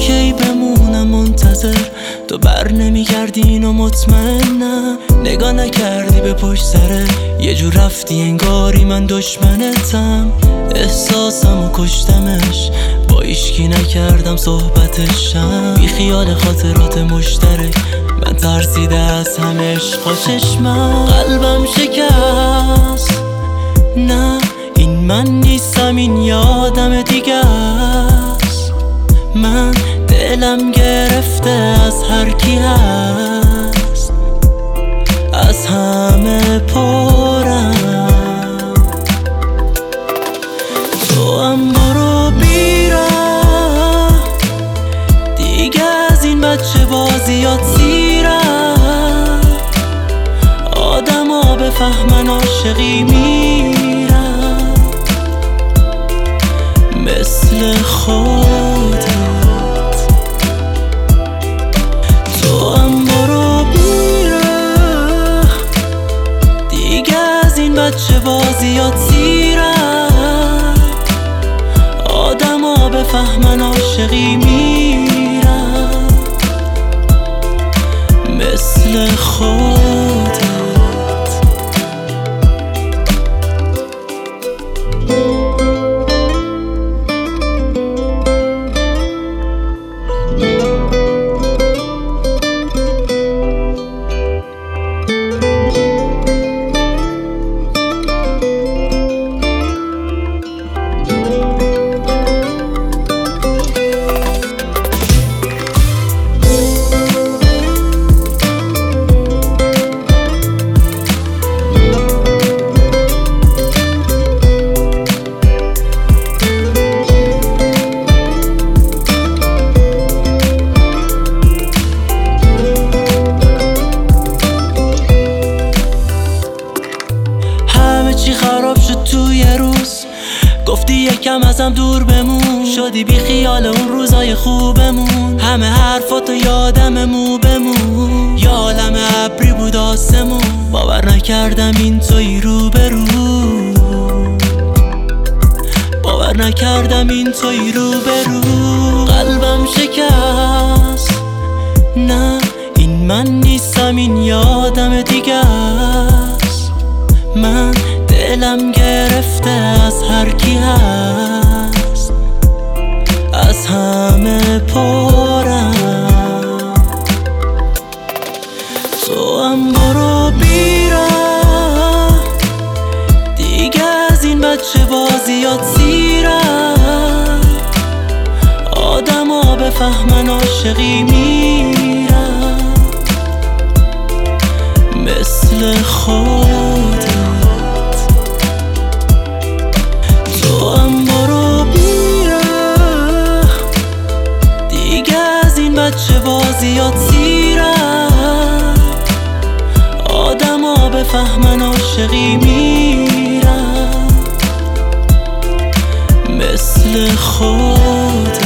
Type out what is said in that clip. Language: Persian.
کی بمونم منتظر تو بر نمیگردین و مطمئنم نگاه نکردی به پشت سره یه جور رفتی انگاری من دشمنتم احساسم و کشتمش با ایشکی نکردم صحبتشم بی خیال خاطرات مشترک من ترسیده از همه عشق و چشمم قلبم شکست نه این من نیستم این یه آدم دیگه است من دلم گرفته از هر کی هست از همه پرم تو هم برو بیرم دیگه از این بچه بازیات سیرم آدم ها بفهمن عاشقی میرم مثل خودت تو هم برو بیرم دیگه از این بچه بازیات سیرم آدم ها بفهمن عاشقی میرم مثل خودت چی خراب شد تو یه روز گفتی یکم ازم دور بمون شدی بی خیال اون روزای خوبمون همه حرفاتو یادم مو بمون یا عالم ابری بود آسمون باور نکردم این توی رو به رو باور نکردم این توی رو به رو قلبم شکست نه این من نیستم این یه آدم دیگه است من دلم گرفته از هر کی هست از همه پرم تو هم برو بیرم دیگه از این بچه بازیات سیرم آدم ها بفهمن عاشقی میرم مثل خودت تو هم برو بیرم دیگه از این بچه بازیات سیرم آدم ها بفهمن عاشقی میرم مثل خودت